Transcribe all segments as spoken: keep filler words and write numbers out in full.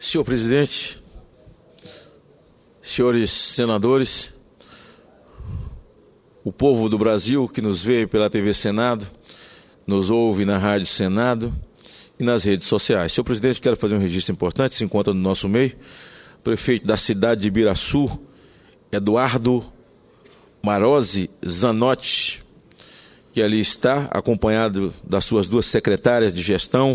Senhor presidente, senhores senadores, o povo do Brasil que nos vê pela T V Senado, nos ouve na Rádio Senado e nas redes sociais. Senhor presidente, quero fazer um registro importante, se encontra no nosso meio, o prefeito da cidade de Ibiraçu, Eduardo Marozzi Zanotti, que ali está, acompanhado das suas duas secretárias de gestão,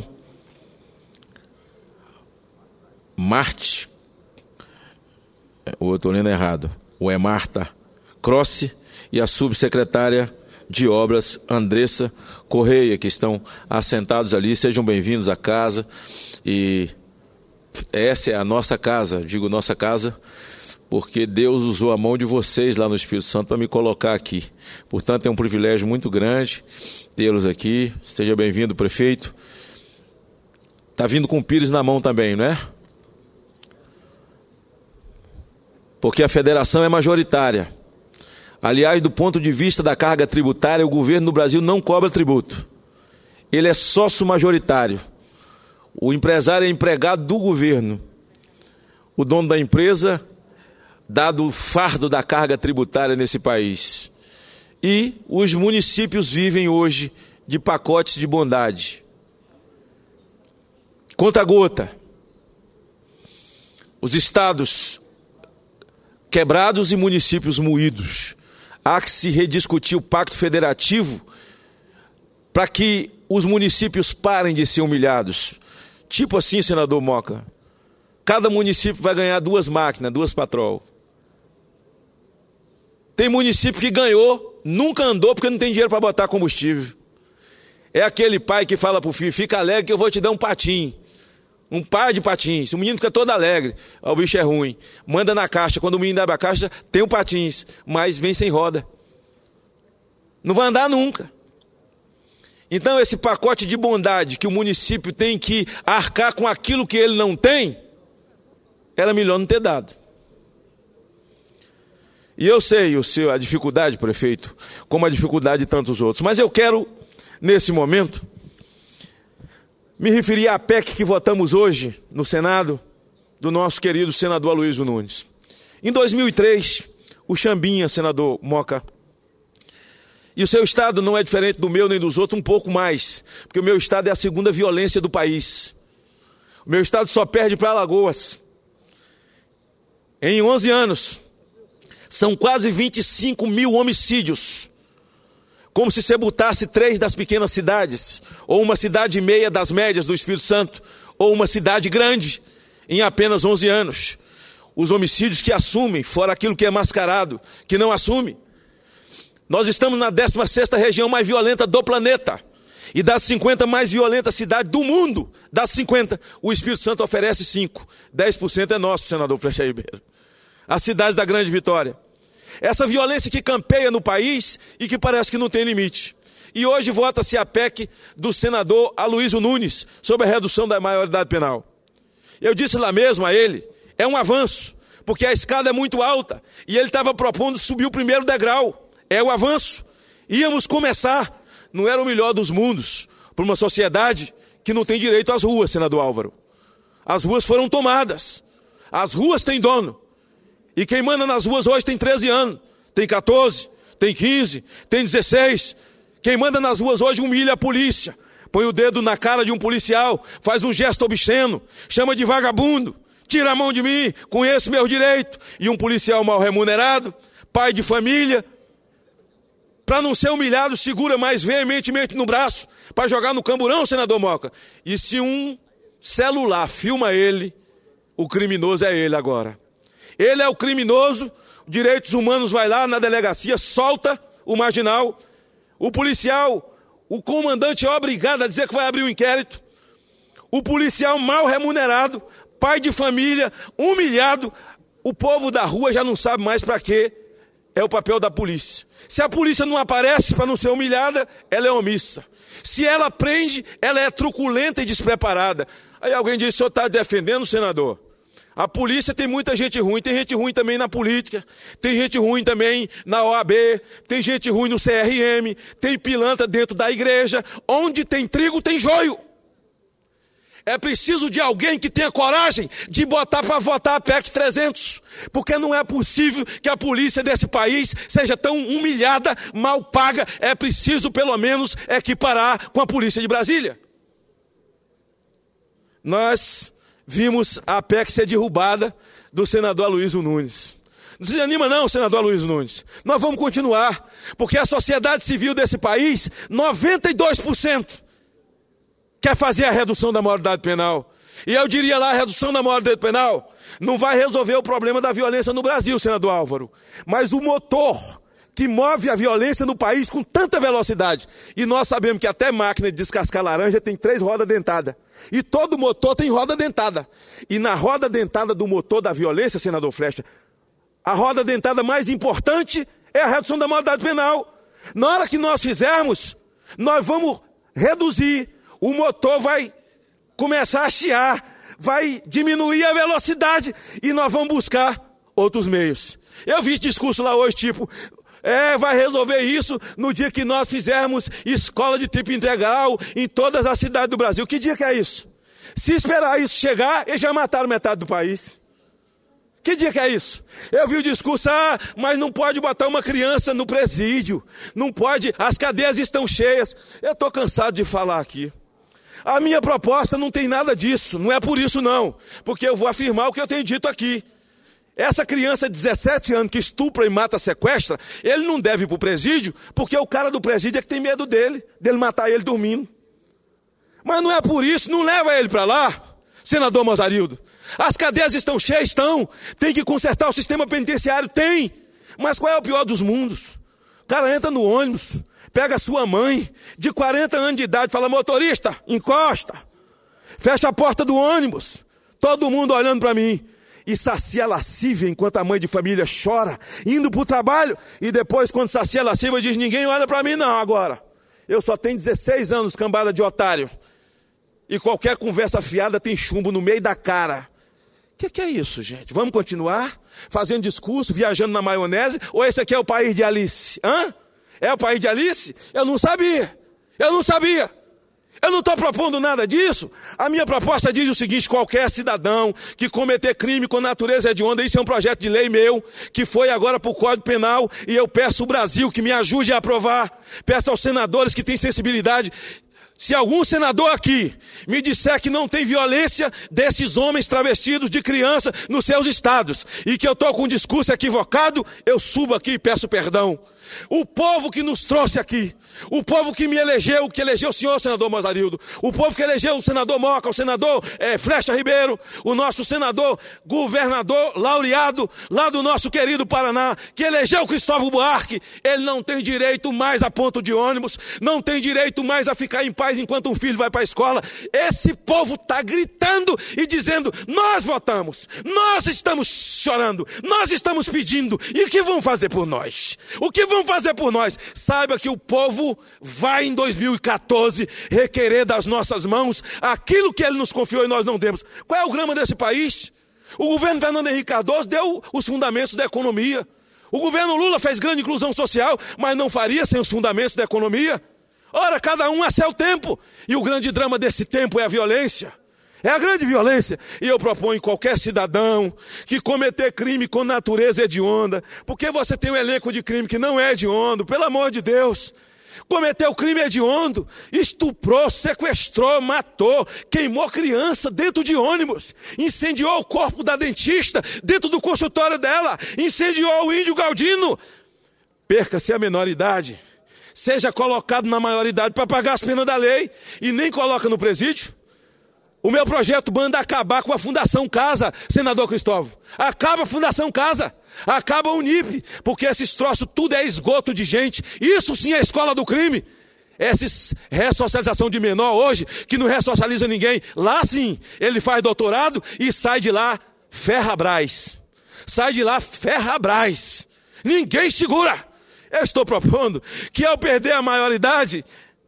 Marte, ou eu estou lendo errado, o é Marta Crossi, e a subsecretária de obras, Andressa Correia, que estão assentados ali. Sejam bem-vindos à casa, e essa é a nossa casa, digo nossa casa, porque Deus usou a mão de vocês lá no Espírito Santo para me colocar aqui. Portanto, é um privilégio muito grande tê-los aqui. Seja bem-vindo, prefeito. Está vindo com o Pires na mão também, não é? Porque a federação é majoritária. Aliás, do ponto de vista da carga tributária, o governo do Brasil não cobra tributo. Ele é sócio majoritário. O empresário é empregado do governo. O dono da empresa, dado o fardo da carga tributária nesse país. E os municípios vivem hoje de pacotes de bondade. Conta gota. Os estados quebrados e municípios moídos. Há que se rediscutir o pacto federativo para que os municípios parem de ser humilhados. Tipo assim, senador Moca, cada município vai ganhar duas máquinas, duas patrol. Tem município que ganhou, nunca andou porque não tem dinheiro para botar combustível. É aquele pai que fala para o filho, fica alegre que eu vou te dar um patim. Um par de patins, o menino fica todo alegre, o bicho é ruim, manda na caixa, quando o menino abre a caixa, tem um patins, mas vem sem roda. Não vai andar nunca. Então esse pacote de bondade que o município tem que arcar com aquilo que ele não tem, era melhor não ter dado. E eu sei o seu, a dificuldade, prefeito, como a dificuldade de tantos outros, mas eu quero, nesse momento, me referir à P E C que votamos hoje no Senado, do nosso querido senador Aloysio Nunes. Em dois mil e três, o Chambinha, senador Moca, e o seu estado não é diferente do meu nem dos outros, um pouco mais, porque o meu estado é a segunda violência do país. O meu estado só perde para Alagoas. Em onze anos, são quase vinte e cinco mil homicídios. Como se você botasse três das pequenas cidades, ou uma cidade e meia das médias do Espírito Santo, ou uma cidade grande, em apenas onze anos. Os homicídios que assumem, fora aquilo que é mascarado, que não assume. Nós estamos na décima sexta região mais violenta do planeta. E das cinquenta mais violentas cidades do mundo, das cinquenta, o Espírito Santo oferece cinco. dez por cento é nosso, senador Flecha Ribeiro. As cidades da Grande Vitória. Essa violência que campeia no país e que parece que não tem limite. E hoje vota-se a P E C do senador Aloysio Nunes sobre a redução da maioridade penal. Eu disse lá mesmo a ele, é um avanço, porque a escada é muito alta e ele estava propondo subir o primeiro degrau. É o avanço. Íamos começar, não era o melhor dos mundos, para uma sociedade que não tem direito às ruas, senador Álvaro. As ruas foram tomadas. As ruas têm dono. E quem manda nas ruas hoje tem treze anos, tem quatorze, tem quinze, tem dezesseis. Quem manda nas ruas hoje humilha a polícia, põe o dedo na cara de um policial, faz um gesto obsceno, chama de vagabundo, tira a mão de mim, conheço meu direito. E um policial mal remunerado, pai de família, para não ser humilhado, segura mais veementemente no braço, para jogar no camburão, senador Moca. E se um celular filma ele, o criminoso é ele agora. Ele é o criminoso, direitos humanos vai lá na delegacia, solta o marginal, o policial, o comandante é obrigado a dizer que vai abrir um inquérito, o policial mal remunerado, pai de família, humilhado, o povo da rua já não sabe mais para quê, é o papel da polícia. Se a polícia não aparece para não ser humilhada, ela é omissa. Se ela prende, ela é truculenta e despreparada. Aí alguém diz, o senhor está defendendo, senador? A polícia tem muita gente ruim, tem gente ruim também na política, tem gente ruim também na O A B, tem gente ruim no C R M, tem pilantra dentro da igreja. Onde tem trigo, tem joio. É preciso de alguém que tenha coragem de botar para votar a P E C trezentos. Porque não é possível que a polícia desse país seja tão humilhada, mal paga. É preciso, pelo menos, equiparar com a polícia de Brasília. Nós vimos a P E C ser derrubada do senador Aloysio Nunes. Não se anima não, senador Aloysio Nunes. Nós vamos continuar, porque a sociedade civil desse país, noventa e dois por cento quer fazer a redução da maioridade penal. E eu diria lá, a redução da maioridade penal não vai resolver o problema da violência no Brasil, senador Álvaro. Mas o motor que move a violência no país com tanta velocidade. E nós sabemos que até máquina de descascar laranja tem três rodas dentadas. E todo motor tem roda dentada. E na roda dentada do motor da violência, senador Flecha, a roda dentada mais importante é a redução da maioridade penal. Na hora que nós fizermos, nós vamos reduzir. O motor vai começar a chiar, vai diminuir a velocidade e nós vamos buscar outros meios. Eu vi discurso lá hoje, tipo, é, vai resolver isso no dia que nós fizermos escola de tempo integral em todas as cidades do Brasil. Que dia que é isso? Se esperar isso chegar, eles já mataram metade do país. Que dia que é isso? Eu vi o discurso, ah, mas não pode botar uma criança no presídio, não pode, as cadeias estão cheias. Eu estou cansado de falar aqui. A minha proposta não tem nada disso, não é por isso não, porque eu vou afirmar o que eu tenho dito aqui. Essa criança de dezessete anos que estupra e mata, sequestra, ele não deve ir para o presídio, porque o cara do presídio é que tem medo dele, dele matar ele dormindo. Mas não é por isso, não leva ele para lá, senador Mozarildo. As cadeias estão cheias, estão. Tem que consertar o sistema penitenciário, tem. Mas qual é o pior dos mundos? O cara entra no ônibus, pega a sua mãe, de quarenta anos de idade, fala, motorista, encosta. Fecha a porta do ônibus, todo mundo olhando para mim. E sacia a lascívia enquanto a mãe de família chora, indo para o trabalho. E depois, quando sacia a lascívia, diz, ninguém olha para mim não agora. Eu só tenho dezesseis anos, cambada de otário. E qualquer conversa fiada tem chumbo no meio da cara. O que, que é isso, gente? Vamos continuar fazendo discurso, viajando na maionese? Ou esse aqui é o país de Alice? Hã? É o país de Alice? Eu não sabia. Eu não sabia. Eu não estou propondo nada disso. A minha proposta diz o seguinte, qualquer cidadão que cometer crime com natureza hedionda, isso é um projeto de lei meu, que foi agora para o Código Penal, e eu peço ao Brasil que me ajude a aprovar. Peço aos senadores que têm sensibilidade. Se algum senador aqui me disser que não tem violência desses homens travestidos de criança nos seus estados e que eu estou com um discurso equivocado, eu subo aqui e peço perdão. O povo que nos trouxe aqui, o povo que me elegeu, que elegeu o senhor, senador Mozarildo, o povo que elegeu o senador Moca, o senador é, Flecha Ribeiro, o nosso senador, governador laureado, lá do nosso querido Paraná, que elegeu Cristóvão Buarque, ele não tem direito mais a ponto de ônibus, não tem direito mais a ficar em paz enquanto um filho vai para a escola. Esse povo está gritando e dizendo, nós votamos, nós estamos chorando, nós estamos pedindo, e o que vão fazer por nós? O que vão fazer por nós? Saiba que o povo vai em dois mil e quatorze requerer das nossas mãos aquilo que ele nos confiou e nós não temos. Qual é o grama desse país? O governo Fernando Henrique Cardoso deu os fundamentos da economia. O governo Lula fez grande inclusão social, mas não faria sem os fundamentos da economia. Ora, cada um a seu tempo. E o grande drama desse tempo é a violência. É a grande violência. E eu proponho qualquer cidadão que cometer crime com natureza hedionda, porque você tem um elenco de crime que não é hediondo, pelo amor de Deus. Cometeu crime hediondo, estuprou, sequestrou, matou, queimou criança dentro de ônibus, incendiou o corpo da dentista dentro do consultório dela, incendiou o índio Galdino. Perca-se a menoridade, seja colocado na maioridade para pagar as penas da lei e nem coloca no presídio. O meu projeto manda acabar com a Fundação Casa, senador Cristóvão. Acaba a Fundação Casa, acaba a Unip, porque esses troços tudo é esgoto de gente. Isso sim é a escola do crime. Essa ressocialização de menor hoje, que não ressocializa ninguém. Lá sim, ele faz doutorado e sai de lá Ferrabras. Sai de lá Ferrabras. Ninguém segura. Eu estou propondo que ao perder a maioridade,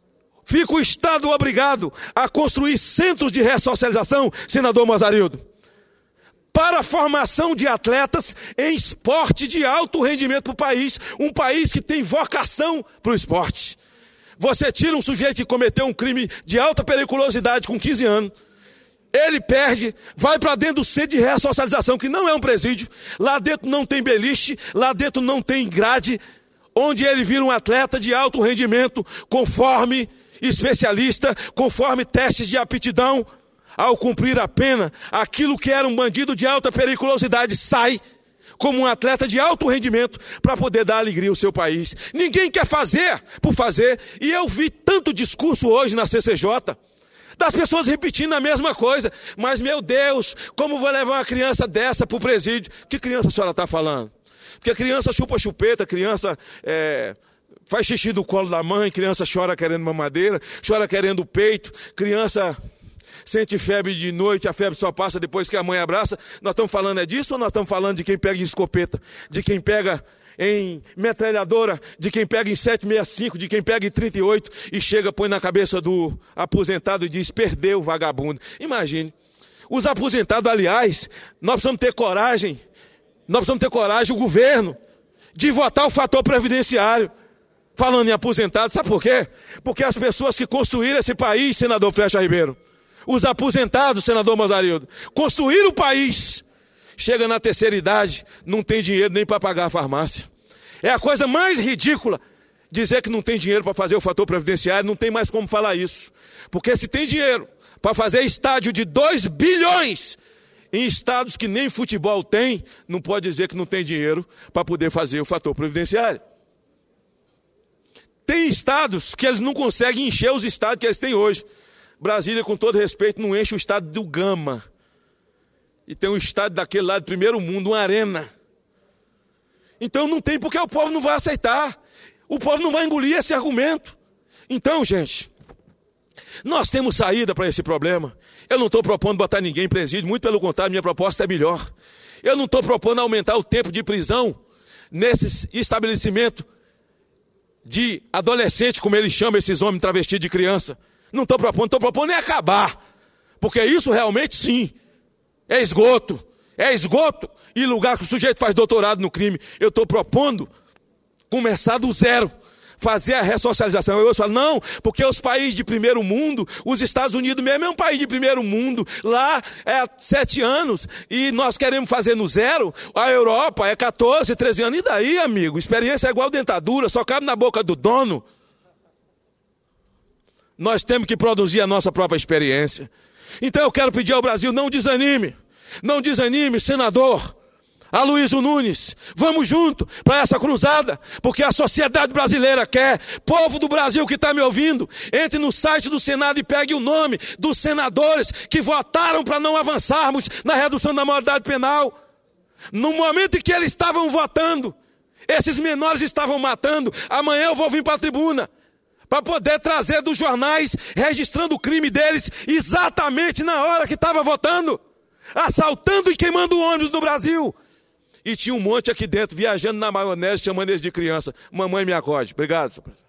fica o Estado obrigado a construir centros de ressocialização, senador Mozarildo, para a formação de atletas em esporte de alto rendimento para o país, um país que tem vocação para o esporte. Você tira um sujeito que cometeu um crime de alta periculosidade com quinze anos Ele perde, vai para dentro do centro de ressocialização, que não é um presídio. Lá dentro não tem beliche, lá dentro não tem grade, onde ele vira um atleta de alto rendimento, conforme especialista, conforme testes de aptidão. Ao cumprir a pena, aquilo que era um bandido de alta periculosidade sai como um atleta de alto rendimento para poder dar alegria ao seu país. Ninguém quer fazer por fazer. E eu vi tanto discurso hoje na C C J, das pessoas repetindo a mesma coisa. Mas, meu Deus, como vou levar uma criança dessa para o presídio? Que criança a senhora está falando? Porque criança chupa chupeta, criança é, faz xixi do colo da mãe, criança chora querendo mamadeira, chora querendo peito, criança sente febre de noite, a febre só passa depois que a mãe abraça. Nós estamos falando é disso ou nós estamos falando de quem pega em escopeta, de quem pega em metralhadora, de quem pega em sete sessenta e cinco, de quem pega em trinta e oito e chega, põe na cabeça do aposentado e diz, perdeu, vagabundo. Imagine, os aposentados, aliás, nós precisamos ter coragem, nós precisamos ter coragem, o governo, de votar o fator previdenciário. Falando em aposentados, sabe por quê? Porque as pessoas que construíram esse país, senador Flecha Ribeiro, os aposentados, senador Mazarildo, construíram o país, chega na terceira idade, não tem dinheiro nem para pagar a farmácia. É a coisa mais ridícula dizer que não tem dinheiro para fazer o fator previdenciário, não tem mais como falar isso. Porque se tem dinheiro para fazer estádio de dois bilhões em estados que nem futebol tem, não pode dizer que não tem dinheiro para poder fazer o fator previdenciário. Tem estados que eles não conseguem encher os estádios que eles têm hoje. Brasília, com todo respeito, não enche o estádio do Gama. E tem um estádio daquele lá do primeiro mundo, uma arena. Então não tem, porque o povo não vai aceitar. O povo não vai engolir esse argumento. Então, gente, nós temos saída para esse problema. Eu não estou propondo botar ninguém em presídio, muito pelo contrário, minha proposta é melhor. Eu não estou propondo aumentar o tempo de prisão nesse estabelecimento de adolescente, como ele chama esses homens travestidos de criança. Não estou propondo, estou propondo é acabar. Porque isso realmente sim, é esgoto. É esgoto e lugar que o sujeito faz doutorado no crime. Eu estou propondo começar do zero, fazer a ressocialização. Eu falo, não, porque os países de primeiro mundo, os Estados Unidos mesmo é um país de primeiro mundo, lá é sete anos, e nós queremos fazer no zero, a Europa é quatorze, treze anos, e daí, amigo? Experiência é igual dentadura, só cabe na boca do dono. Nós temos que produzir a nossa própria experiência. Então eu quero pedir ao Brasil, não desanime, não desanime, senador Aloysio Nunes, vamos junto para essa cruzada, porque a sociedade brasileira quer. Povo do Brasil que está me ouvindo, entre no site do Senado e pegue o nome dos senadores que votaram para não avançarmos na redução da maioridade penal. No momento em que eles estavam votando, esses menores estavam matando. Amanhã eu vou vir para a tribuna para poder trazer dos jornais, registrando o crime deles exatamente na hora que estava votando, assaltando e queimando ônibus no Brasil. E tinha um monte aqui dentro, viajando na maionese, chamando eles de criança. Mamãe me acorde. Obrigado, senhor presidente.